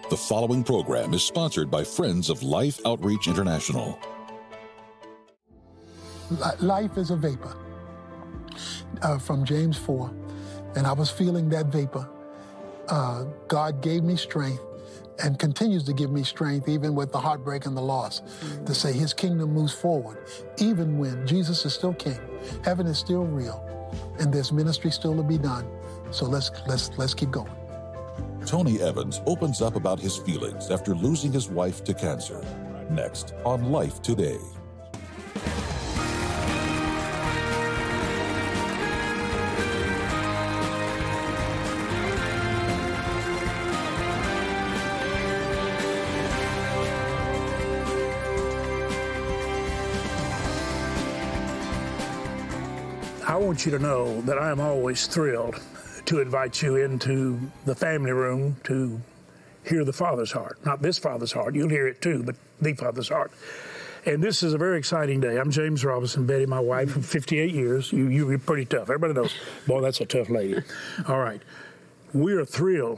The following program is sponsored by Friends of Life Outreach International. Life is a vapor, from James 4, and I was feeling that vapor. God gave me strength and continues to give me strength, even with the heartbreak and the loss, to say his kingdom moves forward, even when Jesus is still king, heaven is still real, and there's ministry still to be done. So let's keep going. Tony Evans opens up about his feelings after losing his wife to cancer. Next on Life Today. I want you to know that I am always thrilled to invite you into the family room to hear the Father's heart. Not this Father's heart, you'll hear it too, but the Father's heart. And this is a very exciting day. I'm James Robinson, Betty, my wife, for 58 years. You're pretty tough. Everybody knows, boy, that's a tough lady. All right. We are thrilled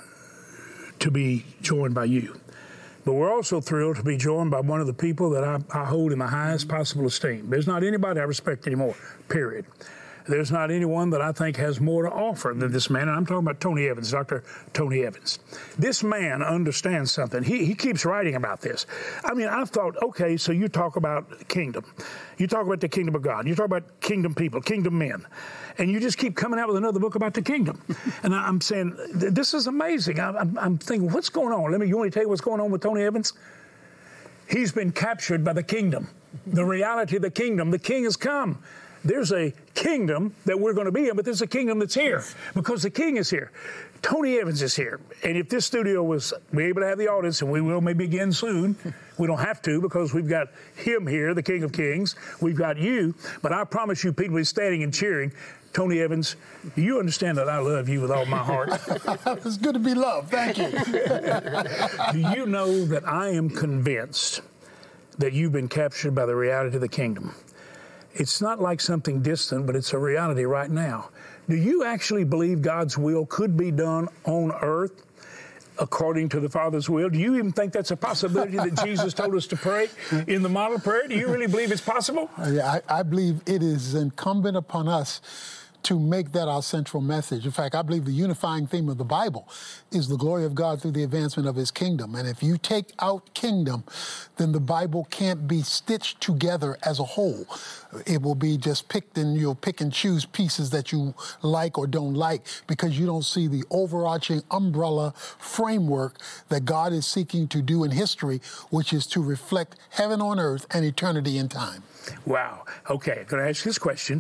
to be joined by you. But we're also thrilled to be joined by one of the people that I hold in the highest possible esteem. There's not anybody I respect anymore, period. There's not anyone that I think has more to offer than this man, and I'm talking about Tony Evans, Dr. Tony Evans. This man understands something. He keeps writing about this. I mean, I thought, okay, so you talk about kingdom. You talk about the kingdom of God. You talk about kingdom people, kingdom men. And you just keep coming out with another book about the kingdom. And I'm saying, this is amazing. I'm thinking, what's going on? You want me to tell you what's going on with Tony Evans? He's been captured by the kingdom, the reality of the kingdom. The king has come. There's a kingdom that we're going to be in, but there's a kingdom that's here because the king is here. Tony Evans is here. And if this studio was able to have the audience, and we will maybe again soon, we don't have to because we've got him here, the King of Kings. We've got you. But I promise you, people are standing and cheering. Tony Evans, you understand that I love you with all my heart. It's good to be loved. Thank you. Do you know that I am convinced that you've been captured by the reality of the kingdom? It's not like something distant, but it's a reality right now. Do you actually believe God's will could be done on earth according to the Father's will? Do you even think that's a possibility that Jesus told us to pray in the model prayer? Do you really believe it's possible? Yeah, I believe it is incumbent upon us to make that our central message. In fact, I believe the unifying theme of the Bible is the glory of God through the advancement of his kingdom. And if you take out kingdom, then the Bible can't be stitched together as a whole. It will be just picked, and you'll pick and choose pieces that you like or don't like because you don't see the overarching umbrella framework that God is seeking to do in history, which is to reflect heaven on earth and eternity in time. Wow. Okay, I'm going to ask this question.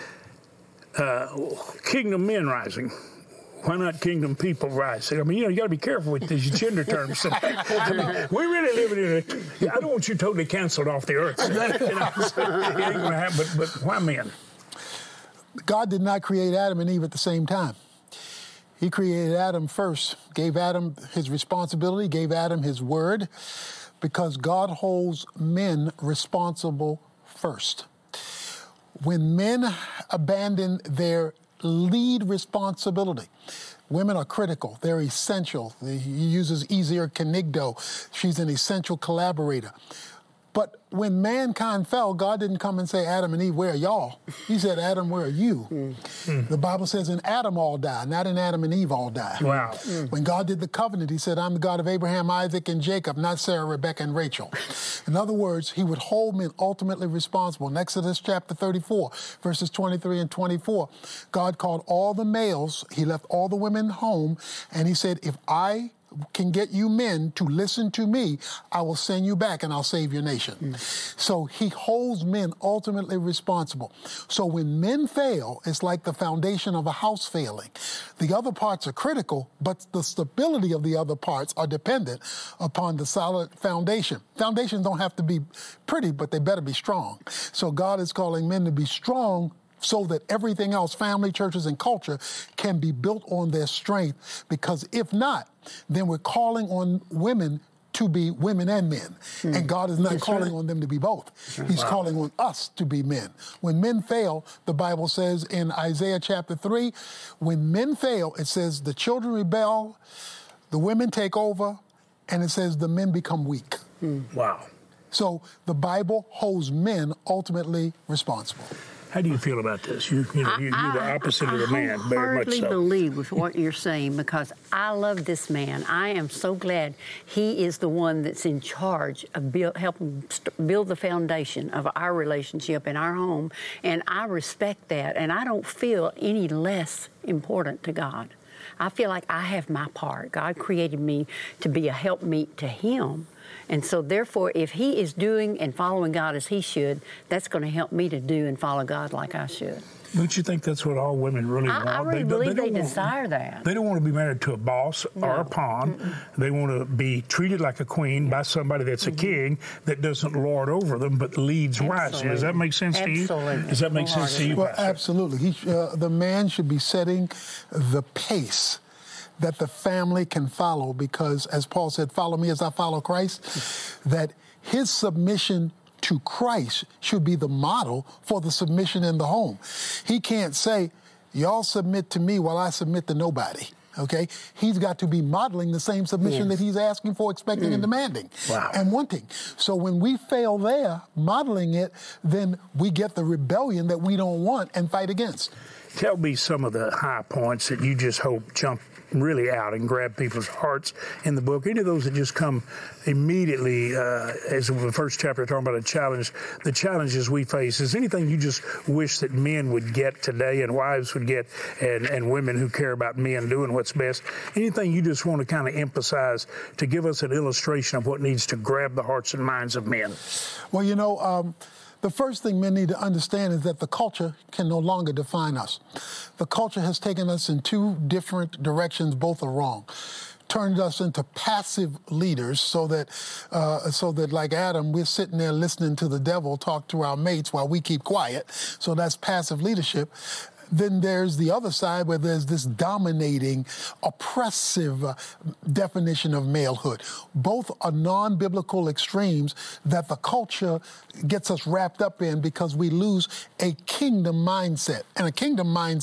Kingdom men rising. Why not kingdom people rising? I mean, you got to be careful with these gender terms. We really live in I don't want you totally canceled off the earth. It ain't going to happen, but why men? God did not create Adam and Eve at the same time. He created Adam first, gave Adam his responsibility, gave Adam his word, because God holds men responsible first. When men abandon their lead responsibility, women are critical. They're essential. He uses Ezer Kenigdo. She's an essential collaborator. But when mankind fell, God didn't come and say, Adam and Eve, where are y'all? He said, Adam, where are you? The Bible says in Adam all die, not in Adam and Eve all die. Wow. When God did the covenant, he said, I'm the God of Abraham, Isaac, and Jacob, not Sarah, Rebecca, and Rachel. In other words, he would hold men ultimately responsible. In Exodus chapter 34, verses 23 and 24, God called all the males, he left all the women home, and he said, if I can get you men to listen to me, I will send you back and I'll save your nation. So he holds men ultimately responsible. So when men fail, it's like the foundation of a house failing. The other parts are critical, but the stability of the other parts are dependent upon the solid foundation. Foundations don't have to be pretty, but they better be strong. So God is calling men to be strong so that everything else, family, churches, and culture, can be built on their strength. Because if not, then we're calling on women to be women and men. And God is not calling on them to be both. He's calling on us to be men. When men fail, the Bible says in Isaiah chapter 3, when men fail, it says the children rebel, the women take over, and it says the men become weak. Wow. So the Bible holds men ultimately responsible. How do you feel about this? You're the opposite of the man, very much so. I hardly believe with what you're saying, because I love this man. I am so glad he is the one that's in charge of helping build the foundation of our relationship in our home, and I respect that, and I don't feel any less important to God. I feel like I have my part. God created me to be a helpmeet to him. And so, therefore, if he is doing and following God as he should, that's going to help me to do and follow God like I should. Don't you think that's what all women really want? I really believe they desire that. They don't want to be married to a boss or a pawn. They want to be treated like a queen by somebody that's a king that doesn't lord over them but leads wisely. Does that make sense to you? Absolutely. Does that make sense to you? Well, absolutely. The man should be setting the pace that the family can follow, because, as Paul said, follow me as I follow Christ, that his submission to Christ should be the model for the submission in the home. He can't say, y'all submit to me while I submit to nobody. Okay? He's got to be modeling the same submission that he's asking for, expecting, and demanding, and wanting. So when we fail there, modeling it, then we get the rebellion that we don't want and fight against. Tell me some of the high points that you just hope jump really out and grab people's hearts in the book. Any of those that just come immediately, as the first chapter talking about the challenges we face. Is anything you just wish that men would get today and wives would get, and women who care about men doing what's best? Anything you just want to kind of emphasize to give us an illustration of what needs to grab the hearts and minds of men? Well, you know, the first thing men need to understand is that the culture can no longer define us. The culture has taken us in two different directions. Both are wrong. Turned us into passive leaders, so that like Adam, we're sitting there listening to the devil talk to our mates while we keep quiet. So that's passive leadership. Then there's the other side where there's this dominating, oppressive definition of malehood. Both are non-biblical extremes that the culture gets us wrapped up in, because we lose a kingdom mindset. And a kingdom man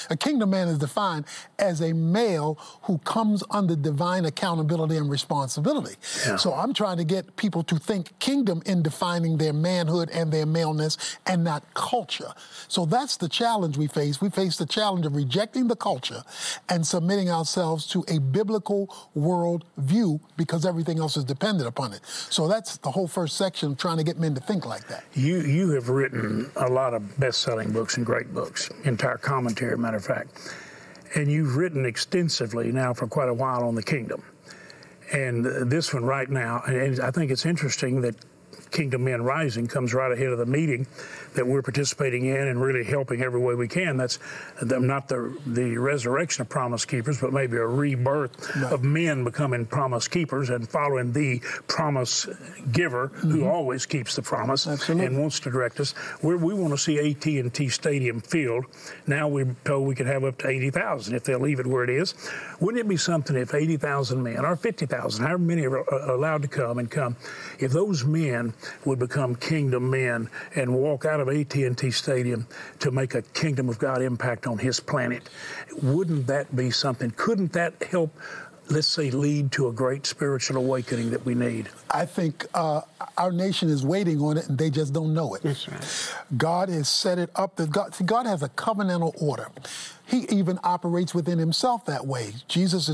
is defined as a male who comes under divine accountability and responsibility. Yeah. So I'm trying to get people to think kingdom in defining their manhood and their maleness, and not culture. So that's the challenge we face. We face the challenge of rejecting the culture and submitting ourselves to a biblical world view, because everything else is dependent upon it. So that's the whole first section, trying to get men to think like that. You have written a lot of best-selling books and great books, entire commentary, matter of fact. And you've written extensively now for quite a while on the kingdom. And this one right now, and I think it's interesting that Kingdom Men Rising comes right ahead of the meeting that we're participating in and really helping every way we can. That's not the resurrection of promise keepers, but maybe a rebirth of men becoming promise keepers and following the promise giver who always keeps the promise and wants to direct us. We want to see AT&T Stadium filled. Now we're told we could have up to 80,000 if they'll leave it where it is. Wouldn't it be something if 80,000 men, or 50,000, however many are allowed to come, if those men would become kingdom men and walk out of AT&T Stadium to make a kingdom of God impact on his planet? Wouldn't that be something? Couldn't that help, let's say, lead to a great spiritual awakening that we need? I think our nation is waiting on it, and they just don't know it. That's right. God has set it up. God has a covenantal order. He even operates within himself that way. Jesus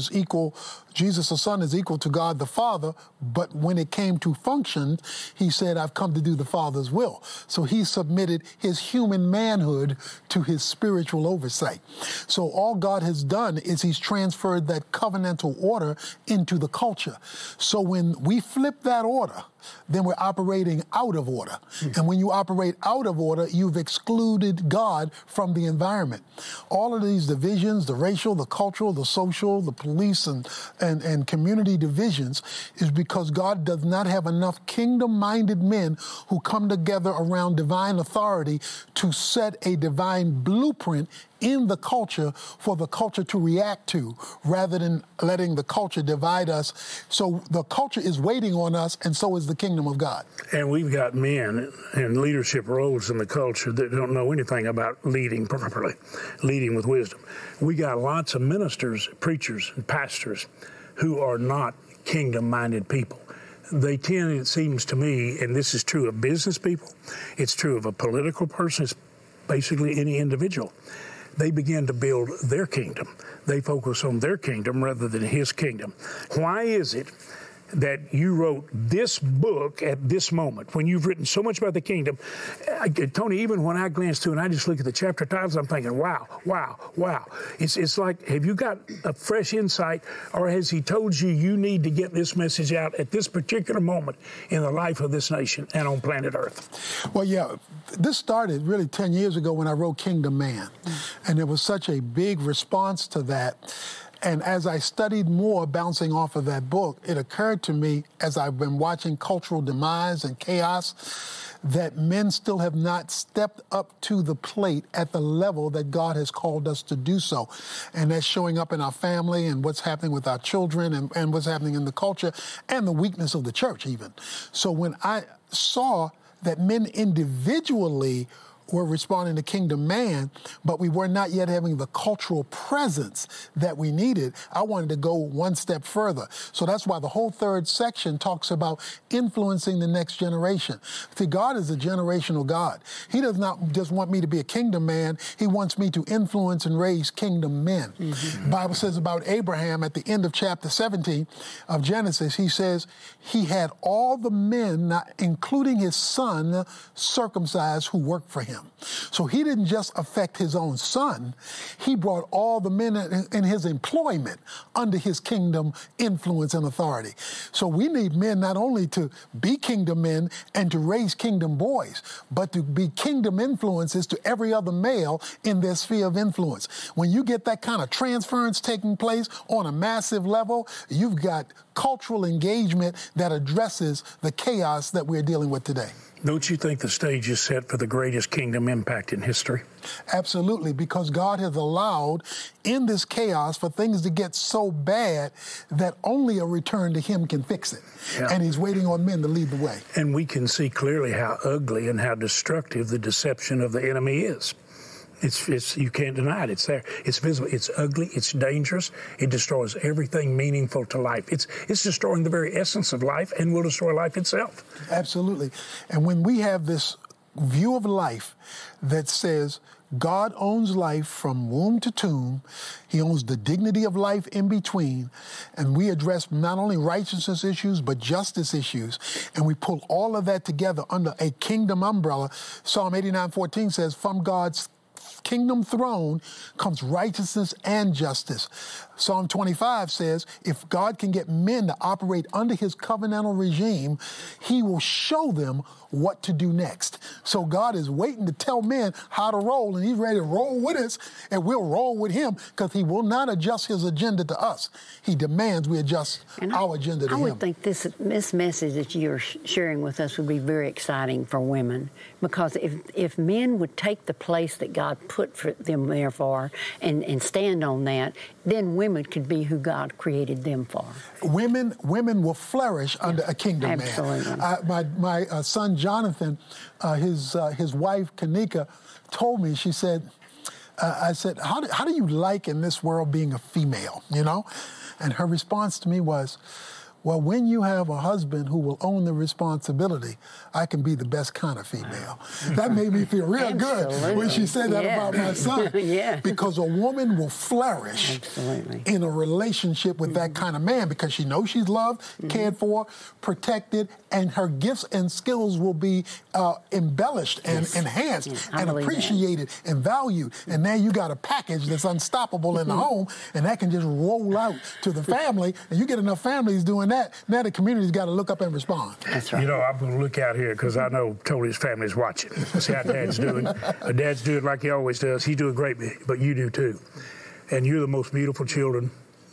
the Son is equal to God the Father, but when it came to function, he said, I've come to do the Father's will. So he submitted his human manhood to his spiritual oversight. So all God has done is he's transferred that covenantal order into the culture. So when we flip that order, then we're operating out of order. And when you operate out of order, you've excluded God from the environment. All of these divisions, the racial, the cultural, the social, the police, and community divisions, is because God does not have enough kingdom-minded men who come together around divine authority to set a divine blueprint in the culture for the culture to react to, rather than letting the culture divide us. So the culture is waiting on us, and so is the kingdom of God. And we've got men in leadership roles in the culture that don't know anything about leading properly, leading with wisdom. We got lots of ministers, preachers, and pastors who are not kingdom-minded people. They tend, it seems to me, and this is true of business people, it's true of a political person, it's basically any individual. They begin to build their kingdom. They focus on their kingdom rather than his kingdom. Why is it that you wrote this book at this moment, when you've written so much about the kingdom? Tony, even when I glance through and I just look at the chapter titles, I'm thinking, wow, wow, wow. It's like, have you got a fresh insight, or has he told you you need to get this message out at this particular moment in the life of this nation and on planet Earth? Well, yeah, this started really 10 years ago when I wrote Kingdom Man. And it was such a big response to that. And as I studied more, bouncing off of that book, it occurred to me, as I've been watching cultural demise and chaos, that men still have not stepped up to the plate at the level that God has called us to do so. And that's showing up in our family and what's happening with our children and what's happening in the culture and the weakness of the church even. So when I saw that men individually were responding to Kingdom Man, but we were not yet having the cultural presence that we needed, I wanted to go one step further. So that's why the whole third section talks about influencing the next generation. See, God is a generational God. He does not just want me to be a kingdom man. He wants me to influence and raise kingdom men. Mm-hmm. The Bible says about Abraham at the end of chapter 17 of Genesis, he says he had all the men, including his son, circumcised who worked for him. So he didn't just affect his own son. He brought all the men in his employment under his kingdom influence and authority. So we need men not only to be kingdom men and to raise kingdom boys, but to be kingdom influences to every other male in their sphere of influence. When you get that kind of transference taking place on a massive level, you've got cultural engagement that addresses the chaos that we're dealing with today. Don't you think the stage is set for the greatest kingdom impact in history? Absolutely, because God has allowed in this chaos for things to get so bad that only a return to him can fix it. Yeah. And he's waiting on men to lead the way. And we can see clearly how ugly and how destructive the deception of the enemy is. It's you can't deny it. It's there. It's visible. It's ugly. It's dangerous. It destroys everything meaningful to life. It's destroying the very essence of life and will destroy life itself. Absolutely. And when we have this view of life that says God owns life from womb to tomb, he owns the dignity of life in between, and we address not only righteousness issues, but justice issues, and we pull all of that together under a kingdom umbrella. Psalm 89:14 says, from God's kingdom throne comes righteousness and justice. Psalm 25 says, if God can get men to operate under his covenantal regime, he will show them what to do next. So God is waiting to tell men how to roll, and he's ready to roll with us, and we'll roll with him, because he will not adjust his agenda to us. He demands we adjust our agenda to him. I would think this message that you're sharing with us would be very exciting for women, because if men would take the place that God put for them there for and stand on that, then women could be who God created them for. Women will flourish under a kingdom man. Absolutely. My son Jonathan, his wife Kanika, told me, she said, I said, how do you like in this world being a female, you know? And her response to me was, well, when you have a husband who will own the responsibility, I can be the best kind of female. That made me feel real good when she said that about my son. Yeah. Because a woman will flourish in a relationship with that kind of man, because she knows she's loved, cared for, protected, and her gifts and skills will be embellished and enhanced and appreciated and valued. And now you got a package that's unstoppable in the home, and that can just roll out to the family, and you get enough families doing that, now the community's got to look up and respond. That's right. You know, I'm going to look out here because I know Tony's family's watching. See how Dad's doing. Dad's doing like he always does. He's doing great, but you do too. And you're the most beautiful children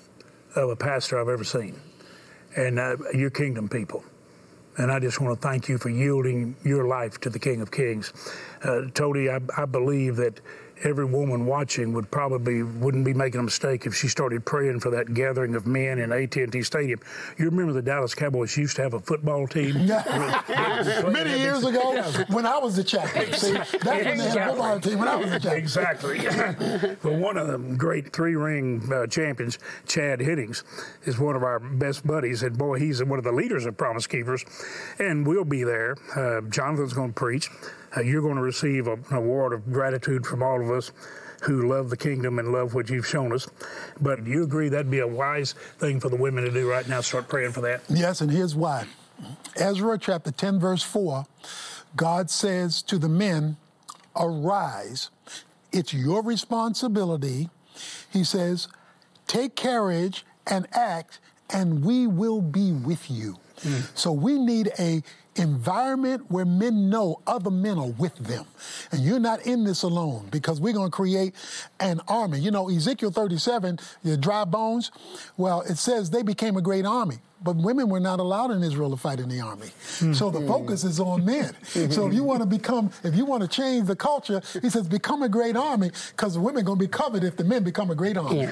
of a pastor I've ever seen. And you're kingdom people. And I just want to thank you for yielding your life to the King of Kings. Tony, I believe that every woman watching wouldn't be making a mistake if she started praying for that gathering of men in AT&T Stadium. You remember the Dallas Cowboys used to have a football team? Many years ago, when I was the chaplain. See, that's when they had a football team, when I was the chaplain. Exactly. Well, one of the great three-ring champions, Chad Hiddings, is one of our best buddies, and boy, he's one of the leaders of Promise Keepers, and we'll be there. Jonathan's going to preach. You're going to receive an award of gratitude from all of us who love the kingdom and love what you've shown us. But do you agree that'd be a wise thing for the women to do right now, start praying for that? Yes, and here's why. Ezra chapter 10, verse 4, God says to the men, arise. It's your responsibility. He says, take courage and act, and we will be with you. So we need a environment where men know other men are with them. And you're not in this alone, because we're going to create an army. You know, Ezekiel 37, your dry bones, well, it says they became a great army. But women were not allowed in Israel to fight in the army. So the focus is on men. So if you want to change the culture, he says, become a great army, because the women are going to be covered if the men become a great army.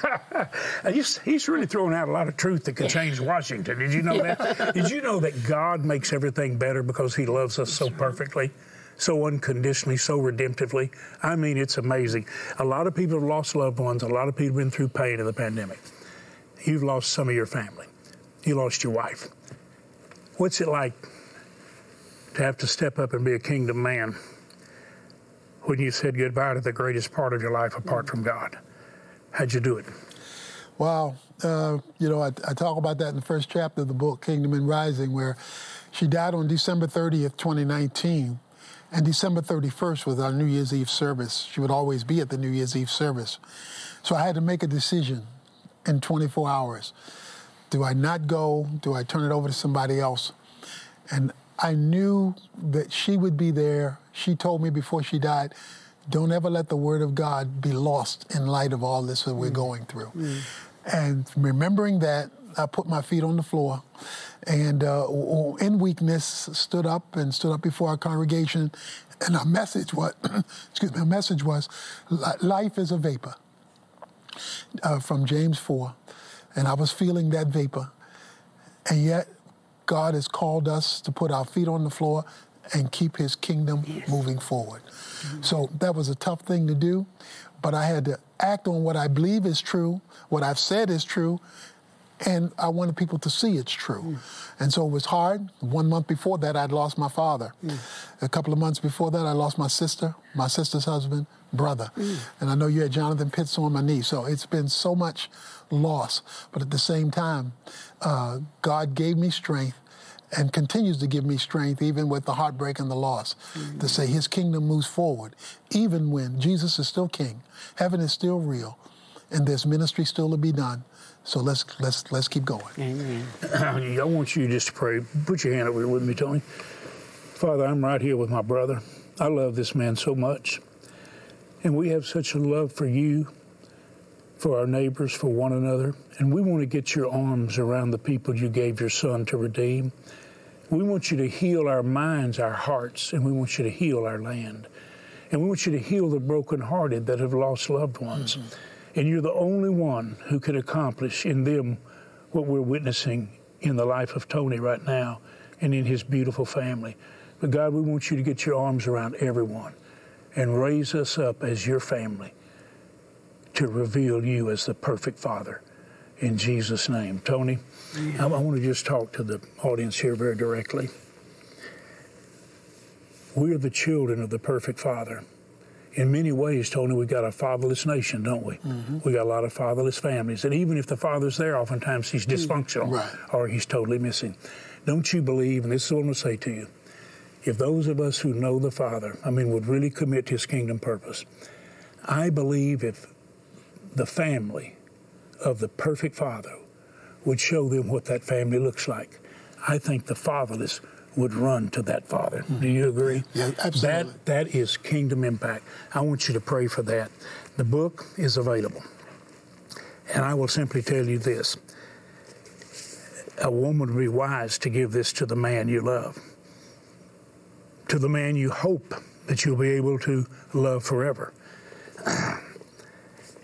He's really throwing out a lot of truth that could change Washington. Did you know that? Did you know that God makes everything better because he loves us so perfectly, so unconditionally, so redemptively? I mean, it's amazing. A lot of people have lost loved ones. A lot of people have been through pain in the pandemic. You've lost some of your family. You lost your wife. What's it like to have to step up and be a kingdom man when you said goodbye to the greatest part of your life apart from God? How'd you do it? Wow. I talk about that in the first chapter of the book, Kingdom and Rising, where she died on December 30th, 2019. And December 31st was our New Year's Eve service. She would always be at the New Year's Eve service. So I had to make a decision in 24 hours. Do I not go? Do I turn it over to somebody else? And I knew that she would be there. She told me before she died, don't ever let the word of God be lost in light of all this that we're going through. And remembering that, I put my feet on the floor and in weakness stood up before our congregation. And our message was, life is a vapor, from James 4. And I was feeling that vapor. And yet, God has called us to put our feet on the floor and keep his kingdom moving forward. So that was a tough thing to do, but I had to act on what I believe is true, what I've said is true, and I wanted people to see it's true. And so it was hard. 1 month before that, I'd lost my father. A couple of months before that, I lost my sister's husband, brother. And I know you had Jonathan Pitts on my knee. So it's been so much loss. But at the same time, God gave me strength and continues to give me strength, even with the heartbreak and the loss, to say his kingdom moves forward, even when Jesus is still king, heaven is still real, and there's ministry still to be done. So let's keep going. Amen. I want you just to pray. Put your hand over here with me, Tony. Father, I'm right here with my brother. I love this man so much. And we have such a love for you, for our neighbors, for one another. And we want to get your arms around the people you gave your son to redeem. We want you to heal our minds, our hearts, and we want you to heal our land. And we want you to heal the brokenhearted that have lost loved ones. And you're the only one who can accomplish in them what we're witnessing in the life of Tony right now and in his beautiful family. But God, we want you to get your arms around everyone and raise us up as your family to reveal you as the perfect Father. In Jesus' name. Tony, I want to just talk to the audience here very directly. We are the children of the perfect Father. In many ways, Tony, we got a fatherless nation, don't we? We got a lot of fatherless families. And even if the father's there, oftentimes he's dysfunctional or he's totally missing. Don't you believe, and this is what I'm going to say to you, if those of us who know the Father, would really commit to his kingdom purpose, I believe if the family of the perfect Father would show them what that family looks like, I think the fatherless would run to that Father. Do you agree? Yeah, absolutely. That is kingdom impact. I want you to pray for that. The book is available. And I will simply tell you this. A woman would be wise to give this to the man you love, to the man you hope that you'll be able to love forever.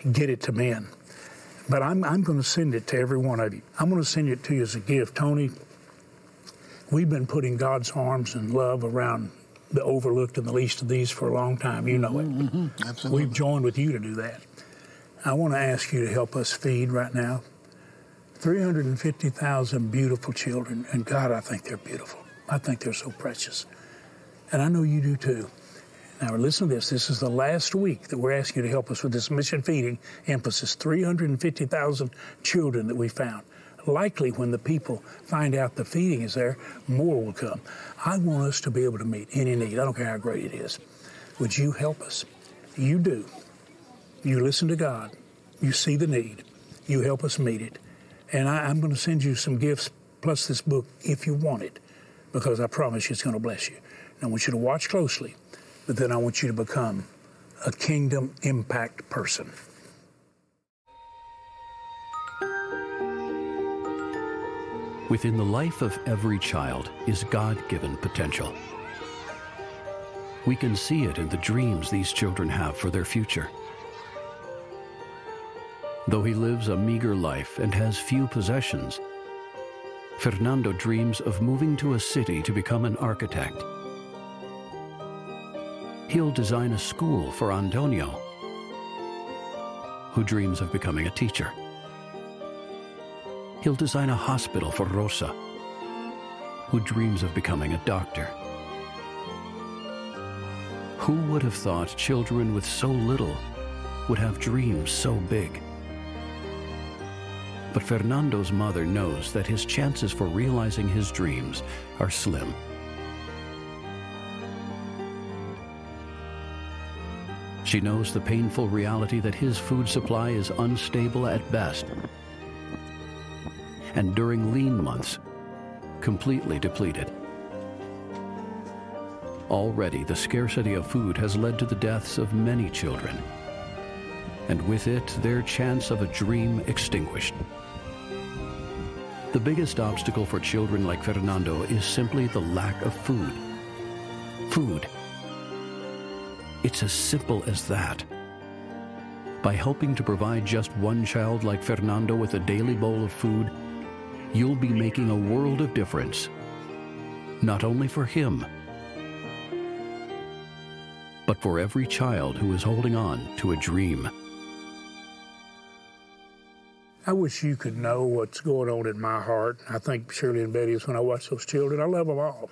get it to men. But I'm going to send it to every one of you. I'm going to send it to you as a gift. Tony, we've been putting God's arms and love around the overlooked and the least of these for a long time. You know it. Mm-hmm. Absolutely. We've joined with you to do that. I want to ask you to help us feed right now 350,000 beautiful children. And God, I think they're beautiful. I think they're so precious. And I know you do too. Now, listen to this. This is the last week that we're asking you to help us with this mission feeding emphasis. 350,000 children that we found. Likely when the people find out the feeding is there, more will come. I want us to be able to meet any need. I don't care how great it is. Would you help us? You do. You listen to God. You see the need. You help us meet it. And I'm going to send you some gifts plus this book if you want it, because I promise you it's going to bless you. And I want you to watch closely. But then I want you to become a kingdom impact person. Within the life of every child is God-given potential. We can see it in the dreams these children have for their future. Though he lives a meager life and has few possessions, Fernando dreams of moving to a city to become an architect. He'll design a school for Antonio, who dreams of becoming a teacher. He'll design a hospital for Rosa, who dreams of becoming a doctor. Who would have thought children with so little would have dreams so big? But Fernando's mother knows that his chances for realizing his dreams are slim. She knows the painful reality that his food supply is unstable at best, and during lean months, completely depleted. Already, the scarcity of food has led to the deaths of many children, and with it, their chance of a dream extinguished. The biggest obstacle for children like Fernando is simply the lack of food. Food. It's as simple as that. By helping to provide just one child like Fernando with a daily bowl of food, you'll be making a world of difference, not only for him, but for every child who is holding on to a dream. I wish you could know what's going on in my heart. I think Shirley and Betty is when I watch those children. I love them all.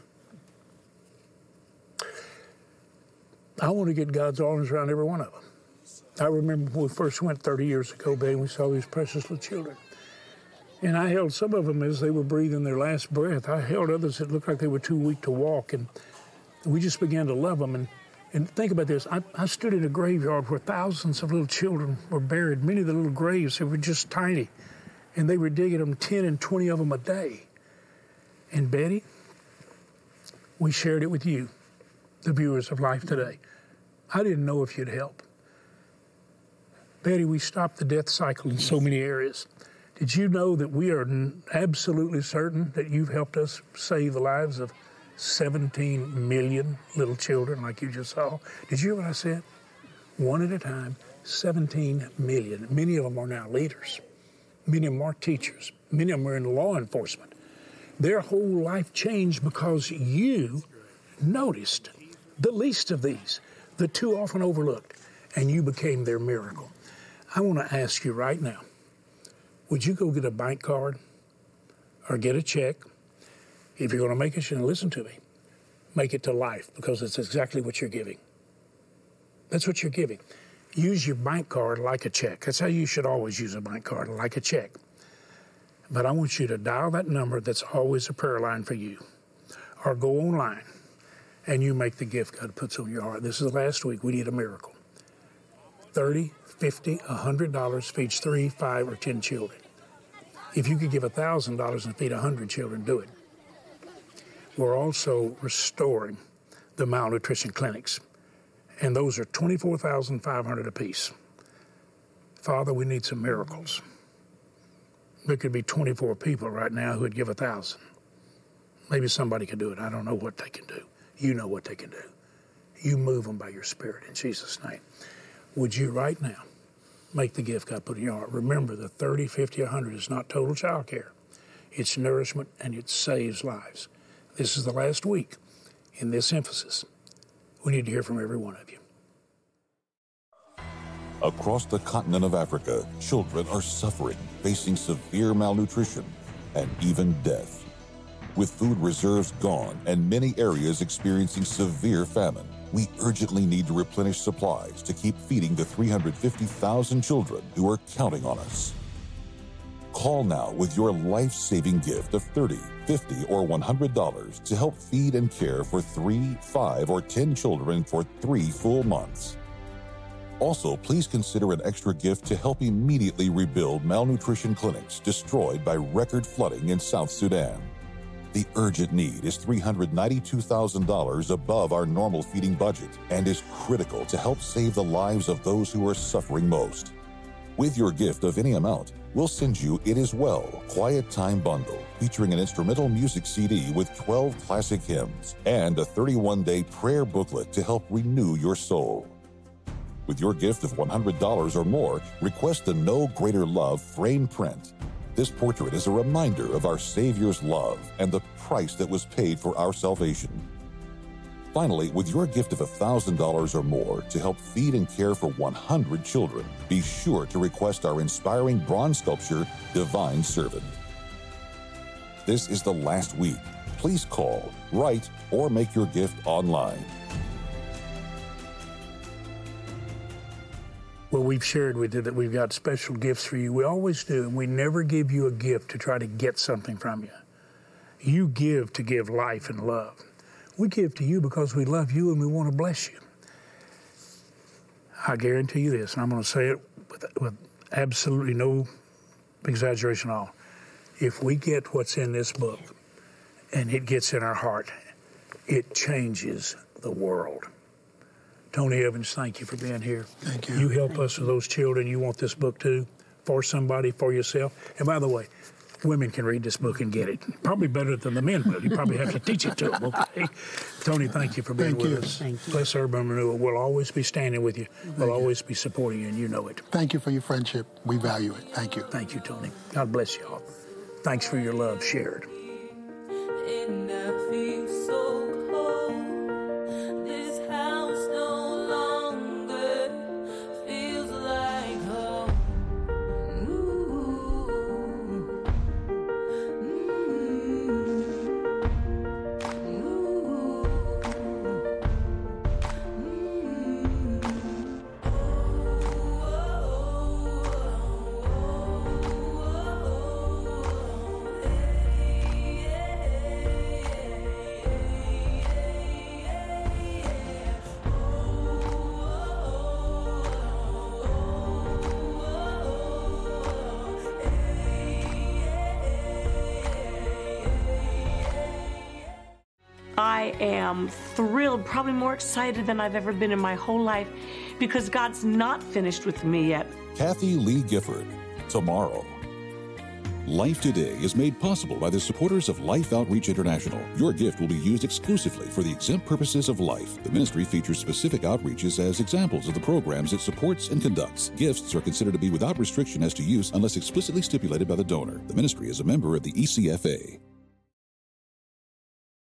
I want to get God's arms around every one of them. I remember when we first went 30 years ago, Betty, we saw these precious little children. And I held some of them as they were breathing their last breath. I held others that looked like they were too weak to walk. And we just began to love them. And think about this. I stood in a graveyard where thousands of little children were buried. Many of the little graves, they were just tiny. And they were digging them 10 and 20 of them a day. And Betty, we shared it with you, the viewers of Life Today. I didn't know if you'd help. Betty, we stopped the death cycle in so many areas. Did you know that we are absolutely certain that you've helped us save the lives of 17 million little children like you just saw? Did you hear what I said? One at a time, 17 million. Many of them are now leaders. Many of them are teachers. Many of them are in law enforcement. Their whole life changed because you noticed the least of these, the too often overlooked, and you became their miracle. I want to ask you right now, would you go get a bank card or get a check? If you're going to make it, you listen to me. Make it to Life, because it's exactly what you're giving. That's what you're giving. Use your bank card like a check. That's how you should always use a bank card, like a check. But I want you to dial that number that's always a prayer line for you, or go online and you make the gift God puts on your heart. This is the last week. We need a miracle. $30, $50, $100 feeds 3, 5, or 10 children. If you could give $1,000 and feed 100 children, do it. We're also restoring the malnutrition clinics, and those are $24,500 apiece. Father, we need some miracles. There could be 24 people right now who would give 1,000. Maybe somebody could do it. I don't know what they can do. You know what they can do. You move them by your Spirit in Jesus' name. Would you right now make the gift God put in your heart. Remember, the 30, 50, 100 is not total child care. It's nourishment, and it saves lives. This is the last week in this emphasis. We need to hear from every one of you. Across the continent of Africa, children are suffering, facing severe malnutrition and even death. With food reserves gone and many areas experiencing severe famine, we urgently need to replenish supplies to keep feeding the 350,000 children who are counting on us. Call now with your life-saving gift of $30, $50, or $100 to help feed and care for 3, 5, or 10 children for 3 full months. Also, please consider an extra gift to help immediately rebuild malnutrition clinics destroyed by record flooding in South Sudan. The urgent need is $392,000 above our normal feeding budget and is critical to help save the lives of those who are suffering most. With your gift of any amount, we'll send you It Is Well Quiet Time Bundle, featuring an instrumental music CD with 12 classic hymns and a 31-day prayer booklet to help renew your soul. With your gift of $100 or more, request the No Greater Love frame print. This portrait is a reminder of our Savior's love and the price that was paid for our salvation. Finally, with your gift of $1,000 or more to help feed and care for 100 children, be sure to request our inspiring bronze sculpture, Divine Servant. This is the last week. Please call, write, or make your gift online. Well, we've shared with you that we've got special gifts for you. We always do, and we never give you a gift to try to get something from you. You give to give life and love. We give to you because we love you and we want to bless you. I guarantee you this, and I'm going to say it with absolutely no exaggeration at all. If we get what's in this book and it gets in our heart, it changes the world. Tony Evans, thank you for being here. Thank you. You help us with those children. You want this book too, for somebody, for yourself. And by the way, women can read this book and get it. Probably better than the men will. You probably have to teach it to them, okay? Tony, thank you for being with us. Thank you. Bless Urban Renewal. We'll always be standing with you. We'll always be supporting you, and you know it. Thank you for your friendship. We value it. Thank you. Thank you, Tony. God bless you all. Thanks for your love shared. And I feel so cold. This house no longer feels like home. Ooh. I am thrilled, probably more excited than I've ever been in my whole life, because God's not finished with me yet. Kathy Lee Gifford, tomorrow. Life Today is made possible by the supporters of Life Outreach International. Your gift will be used exclusively for the exempt purposes of life. The ministry features specific outreaches as examples of the programs it supports and conducts. Gifts are considered to be without restriction as to use unless explicitly stipulated by the donor. The ministry is a member of the ECFA.